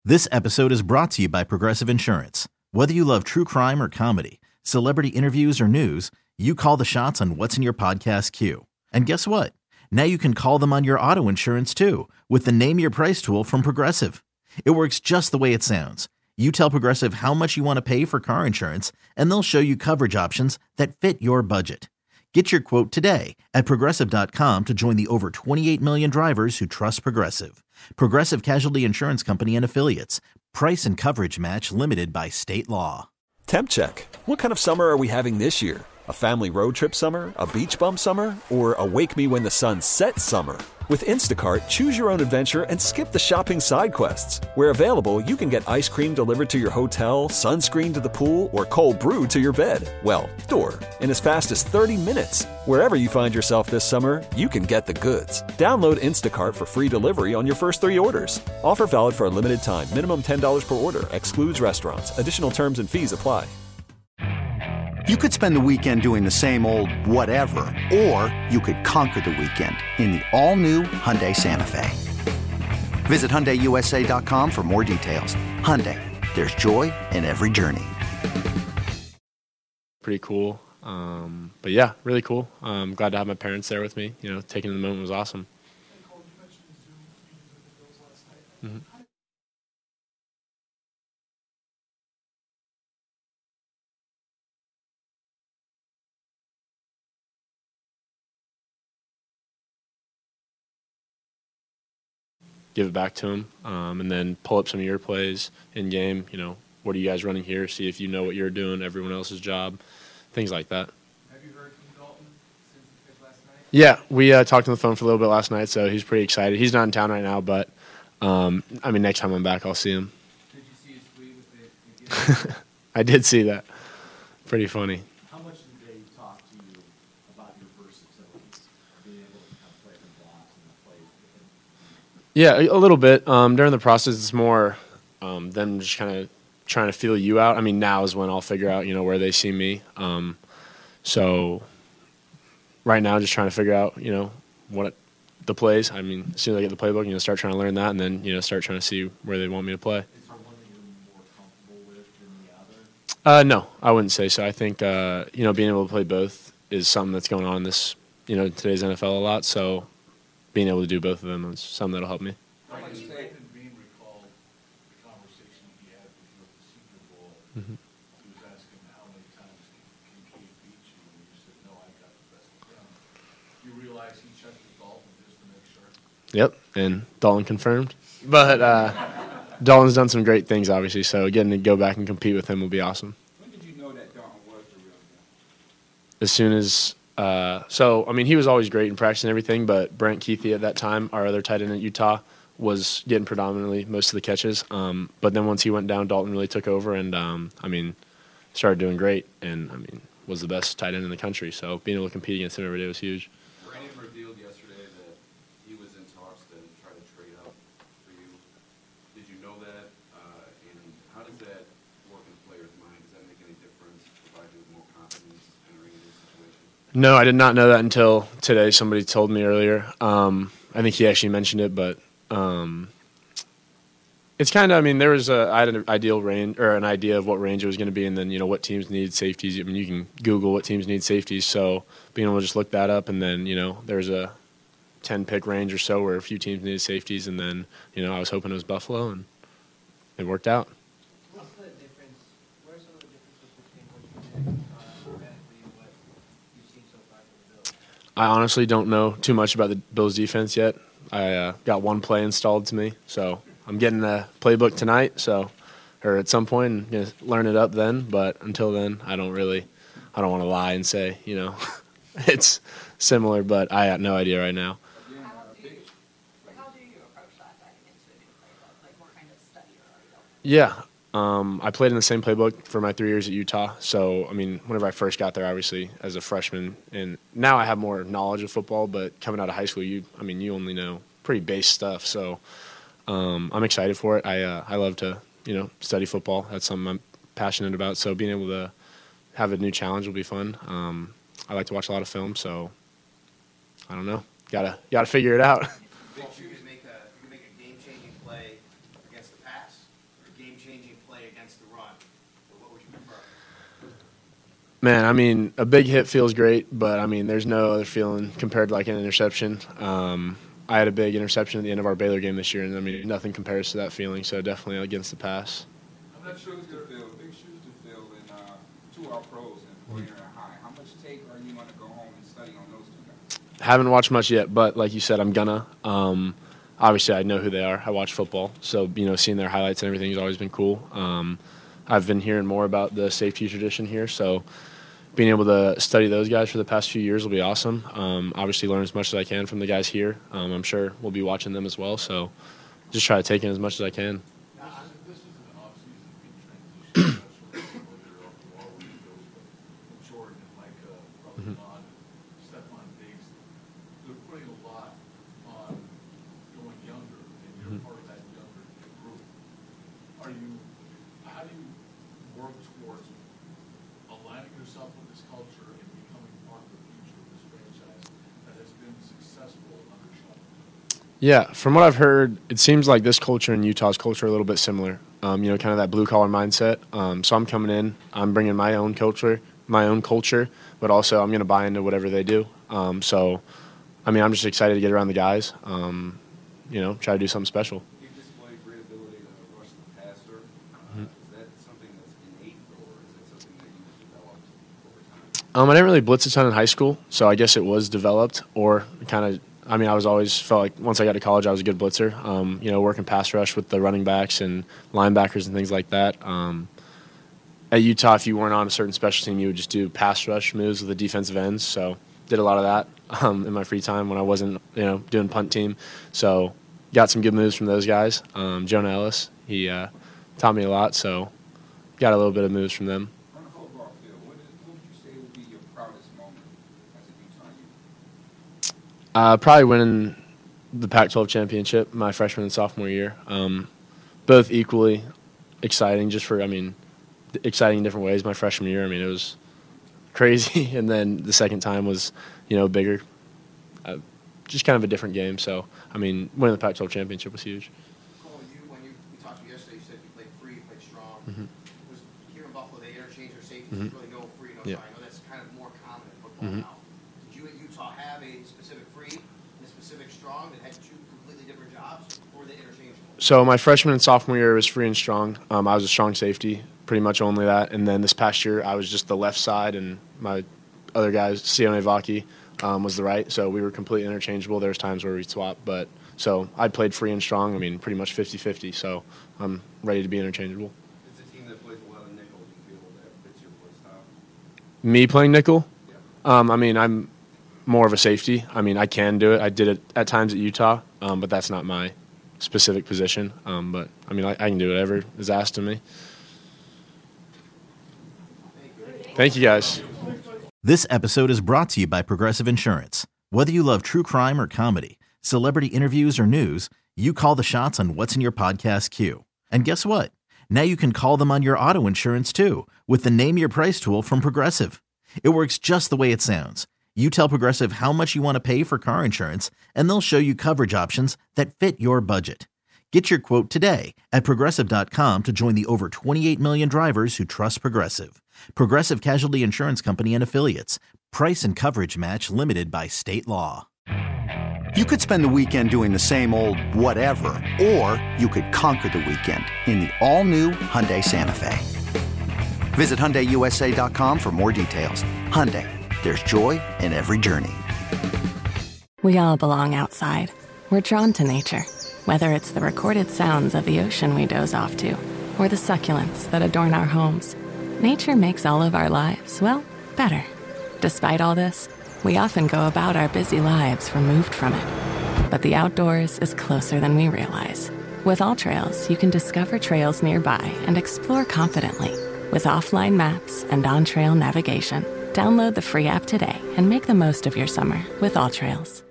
This episode is brought to you by Progressive Insurance. Whether you love true crime or comedy, celebrity interviews or news, you call the shots on what's in your podcast queue. And guess what? Now you can call them on your auto insurance too with the Name Your Price tool from Progressive. It works just the way it sounds. You tell Progressive how much you want to pay for car insurance, and they'll show you coverage options that fit your budget. Get your quote today at Progressive.com to join the over 28 million drivers who trust Progressive. Progressive Casualty Insurance Company and Affiliates. Price and coverage match limited by state law. Temp check. What kind of summer are we having this year? A family road trip summer? A beach bum summer? Or a wake me when the sun sets summer? With Instacart, choose your own adventure and skip the shopping side quests. Where available, you can get ice cream delivered to your hotel, sunscreen to the pool, or cold brew to your bed. Well, door. In as fast as 30 minutes. Wherever you find yourself this summer, you can get the goods. Download Instacart for free delivery on your first 3 orders. Offer valid for a limited time. Minimum $10 per order. Excludes restaurants. Additional terms and fees apply. You could spend the weekend doing the same old whatever, or you could conquer the weekend in the all-new Hyundai Santa Fe. Visit HyundaiUSA.com for more details. Hyundai, there's joy in every journey. Pretty cool. But yeah, really cool. I'm glad to have my parents there with me. You know, taking the moment was awesome. Mm-hmm. Give it back to him, and then pull up some of your plays in game. You know, what are you guys running here? See if you know what you're doing, everyone else's job, things like that. Have you heard from Dalton since the pitch last night? Yeah, we talked on the phone for a little bit last night, so he's pretty excited. He's not in town right now, but I mean, next time I'm back, I'll see him. Did you see his tweet with the I did see that. Pretty funny. How much did they talk to you about your versatility, being able to kind of play the blocks and the plays? Yeah, a little bit. During the process, it's more them just kind of trying to feel you out. I mean, now is when I'll figure out, you know, where they see me. So right now, just trying to figure out, you know, the plays. I mean, as soon as I get the playbook, you know, start trying to learn that, and then, you know, start trying to see where they want me to play. Is there one that you're more comfortable with than the other? No, I wouldn't say so. I think, you know, being able to play both is something that's going on in this, you know, today's NFL a lot. So being able to do both of them is something that'll help me. Brandon Beane recalled the conversation he had with you at the Senior Bowl. Mm-hmm. He was asking how many times can Cade beat you, and you said, no, I got the best of him. You realize he checked with Dalton just to make sure? Yep, and Dalton confirmed. But Dalton's done some great things, obviously, so getting to go back and compete with him will be awesome. When did you know that Dalton was the real deal? As soon as so, I mean, he was always great in practice and everything, but Brent Keithy at that time, our other tight end at Utah, was getting predominantly most of the catches. But then once he went down, Dalton really took over and, I mean, started doing great and, I mean, was the best tight end in the country. So being able to compete against him every day was huge. Brandon revealed yesterday that he was in talks to try to trade up for you. Did you know that? And how does that work in a player's mind? Does that make any difference, provide you with more confidence entering into this situation? No, I did not know that until today. Somebody told me earlier. I think he actually mentioned it, but it's kind of, I mean, I had an ideal range or an idea of what range it was going to be, and then, you know, what teams need safeties. I mean, you can Google what teams need safeties, so being able to just look that up, and then, you know, there's a 10-pick range or so where a few teams needed safeties, and then, you know, I was hoping it was Buffalo, and it worked out. What's the difference? What are some of the differences between what you did automatically and what you've seen so far from the Bills? I honestly don't know too much about the Bills' defense yet. I got one play installed to me, so I'm getting the playbook tonight, or at some point, and you know, learn it up then. But until then, I don't want to lie and say, you know, it's similar, but I have no idea right now. How do you approach that diving into a new playbook? Like, what kind of study or are you doing? Yeah. I played in the same playbook for my 3 years at Utah. So, I mean, whenever I first got there, obviously, as a freshman, and now I have more knowledge of football, but coming out of high school, you only know pretty base stuff. So I'm excited for it. I love to, study football. That's something I'm passionate about. So being able to have a new challenge will be fun. I like to watch a lot of film, so I don't know. Gotta figure it out. You can make a game-changing play against the pass. game-changing play against the run, what would you prefer? Man, I mean, a big hit feels great, but I mean, there's no other feeling compared to like an interception. I had a big interception at the end of our Baylor game this year, and I mean, nothing compares to that feeling. So definitely against the pass. I'm not sure who's going to fill. Big shoes to fill in 2 All-Pros and Boyer and High. How much tape are you going to go home and study on those 2 guys? Haven't watched much yet, but like you said, I'm gonna. Obviously, I know who they are. I watch football, so seeing their highlights and everything has always been cool. I've been hearing more about the safety tradition here, so being able to study those guys for the past few years will be awesome. Obviously, learn as much as I can from the guys here. I'm sure we'll be watching them as well, so just try to take in as much as I can. This is an off-season big transition, especially whether off the wall goes Jordan and Micah, probably not Stephon Diggs. They're putting a lot on going younger, and you're part of that younger group. How do you work towards aligning yourself with this culture and becoming part of the future of this franchise that has been successful under Sean? Yeah, from what I've heard, it seems like this culture and Utah's culture are a little bit similar. Kind of that blue-collar mindset. So I'm coming in, I'm bringing my own culture, but also I'm going to buy into whatever they do. I'm just excited to get around the guys, try to do something special. You display great ability to rush the passer. Is that something that's innate, or is it something that you developed over time? I didn't really blitz a ton in high school, so I guess it was developed or I was always felt like once I got to college, I was a good blitzer. Working pass rush with the running backs and linebackers and things like that. At Utah, if you weren't on a certain special team, you would just do pass rush moves with the defensive ends. So did a lot of that in my free time when I wasn't, doing punt team. So got some good moves from those guys. Jonah Ellis, he taught me a lot, so got a little bit of moves from them. On the football field, what would you say would be your proudest moment as a Utah Ute? Probably winning the Pac-12 championship my freshman and sophomore year. Both equally exciting, exciting in different ways. My freshman year, it was crazy, and then the second time was, bigger. Just kind of a different game. So, winning the Pac-12 championship was huge. Cole, when we talked to you yesterday, you said you played free, you played strong. Was here in Buffalo, they interchange their safeties, really no free, no strong. I know that's kind of more common in football now. Did you at Utah have a specific free and a specific strong that had 2 completely different jobs, or were they interchangeable? So my freshman and sophomore year was free and strong. I was a strong safety, pretty much only that. And then this past year, I was just the left side, and my other guys, Sione Vaki, was the right. So we were completely interchangeable. There was times where we'd swap. So I played free and strong, pretty much 50-50. So I'm ready to be interchangeable. It's a team that plays a lot of nickel. Do you feel that fits your play style? Me playing nickel? Yeah. I'm more of a safety. I can do it. I did it at times at Utah, but that's not my specific position. I can do whatever is asked of me. Thank you, guys. This episode is brought to you by Progressive Insurance. Whether you love true crime or comedy, celebrity interviews or news, you call the shots on what's in your podcast queue. And guess what? Now you can call them on your auto insurance too with the Name Your Price tool from Progressive. It works just the way it sounds. You tell Progressive how much you want to pay for car insurance, and they'll show you coverage options that fit your budget. Get your quote today at Progressive.com to join the over 28 million drivers who trust Progressive. Progressive Casualty Insurance Company and Affiliates. Price and coverage match limited by state law. You could spend the weekend doing the same old whatever, or you could conquer the weekend in the all-new Hyundai Santa Fe. Visit HyundaiUSA.com for more details. Hyundai, there's joy in every journey. We all belong outside. We're drawn to nature. Whether it's the recorded sounds of the ocean we doze off to, or the succulents that adorn our homes, nature makes all of our lives, better. Despite all this, we often go about our busy lives removed from it. But the outdoors is closer than we realize. With AllTrails, you can discover trails nearby and explore confidently. With offline maps and on-trail navigation, download the free app today and make the most of your summer with AllTrails.